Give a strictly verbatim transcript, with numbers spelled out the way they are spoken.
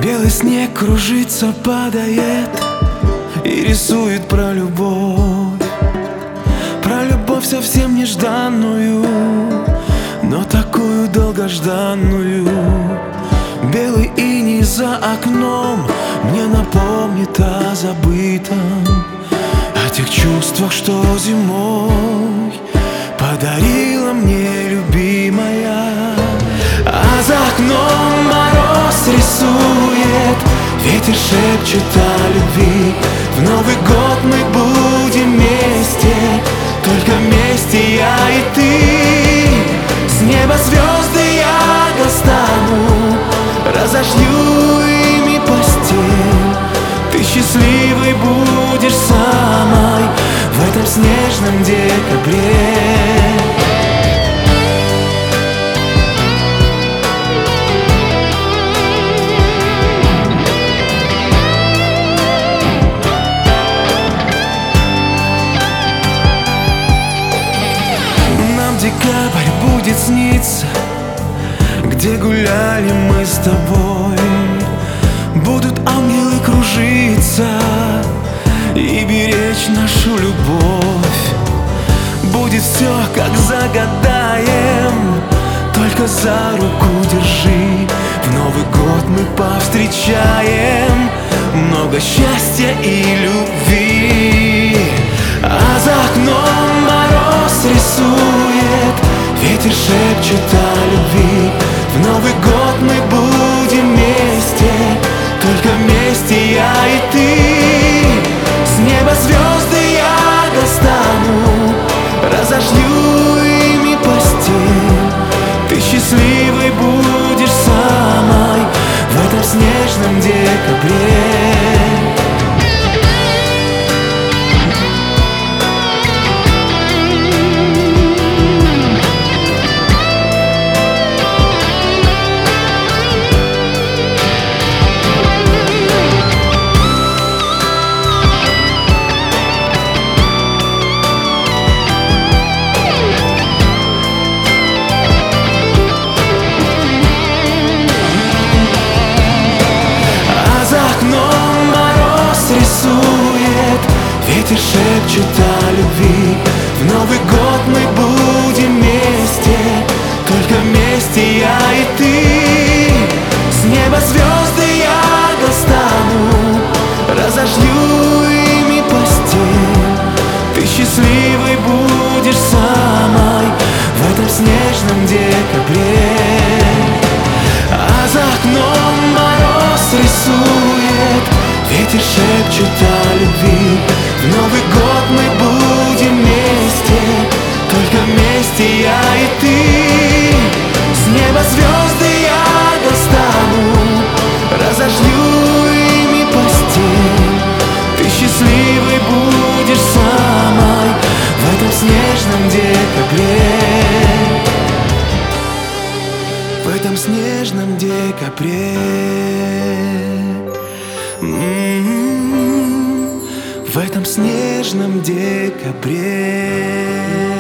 Белый снег кружится, падает и рисует про любовь, про любовь совсем нежданную, но такую долгожданную. Белый иней за окном мне напомнит о забытом, о тех чувствах, что зимой подарила мне любимая. А за окном мороз рисует, ветер шепчет о любви. В Новый год мы будем вместе, только вместе я и ты. С неба звезды я достану, разожгу ими постель. Ты счастливой будешь самой в этом снежном декабре. Декабрь будет сниться, где гуляли мы с тобой. Будут ангелы кружиться и беречь нашу любовь. Будет все, как загадаем, только за руку держи. В Новый год мы повстречаем много счастья и любви. А за окном мороз рисует, ветер шепчет о любви. В Новый год мы будем вместе, только вместе я и ты. С неба звезды я достану, разожгу ими постель. Ты счастливой будешь самой в этом снежном декабре. Ветер шепчет о любви. В Новый год мы будем вместе, только вместе я и ты. С неба звезды я достану, разожгу ими постель. Ты счастливой будешь самой в этом снежном декабре. А за окном мороз рисует, ветер шепчет о любви. В Новый год мы будем вместе, только вместе я и ты. С неба звезды я достану, разожгу ими постель. Ты счастливой будешь самой в этом снежном декабре. В этом снежном декабре. В этом снежном декабре.